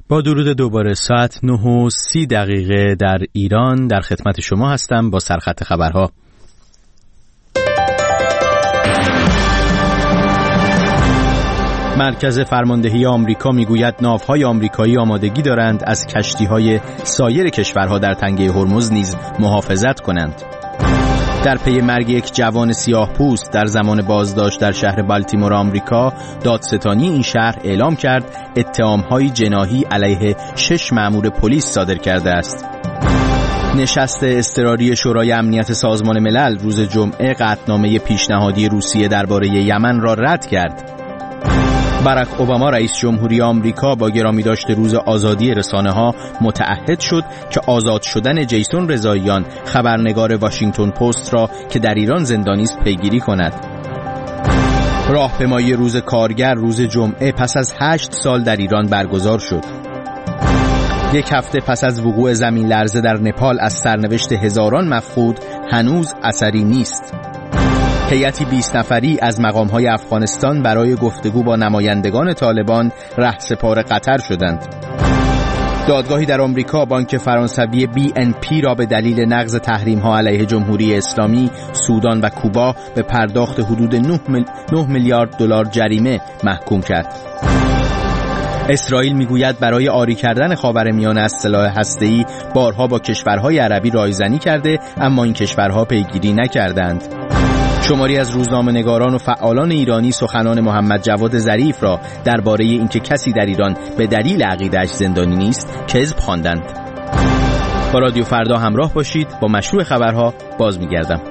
با درود دوباره ساعت 9:30 در ایران در خدمت شما هستم با سرخط خبرها. مرکز فرماندهی آمریکا میگوید ناوهای آمریکایی آمادگی دارند از کشتی‌های سایر کشورها در تنگه هرمز نیز محافظت کنند. در پی مرگ یک جوان سیاه‌پوست در زمان بازداشت در شهر بالتیمور آمریکا، دادستانی این شهر اعلام کرد اتهام‌های جناحی علیه 6 مأمور پلیس صادر کرده است. نشست اضطراری شورای امنیت سازمان ملل روز جمعه قطعنامه پیشنهادی روسیه درباره یمن را رد کرد. باراک اوباما رئیس جمهوری آمریکا با گرامی داشت روز آزادی رسانه‌ها متعهد شد که آزاد شدن جیسون رضاییان خبرنگار واشنگتن پست را که در ایران زندانی است پیگیری کند. راهپیمایی روز کارگر روز جمعه پس از 8 سال در ایران برگزار شد. یک هفته پس از وقوع زمین لرزه در نپال از سرنوشت هزاران مفقود هنوز اثری نیست. هیئتی 20 نفری از مقام‌های افغانستان برای گفتگو با نمایندگان طالبان رهسپار قطر شدند. دادگاهی در آمریکا بانک فرانسوی BNP را به دلیل نقض تحریم‌ها علیه جمهوری اسلامی، سودان و کوبا به پرداخت حدود 9 میلیارد دلار جریمه محکوم کرد. اسرائیل میگوید برای عاری کردن خاورمیانه از سلاح هسته‌ای بارها با کشورهای عربی رایزنی کرده، اما این کشورها پیگیری نکردند. شماری از روزنامه‌نگاران و فعالان ایرانی سخنان محمد جواد ظریف را درباره اینکه کسی در ایران به دلیل عقیده‌اش زندانی نیست کذب خواندند. با رادیو فردا همراه باشید. با مشروع خبرها باز می‌گردم.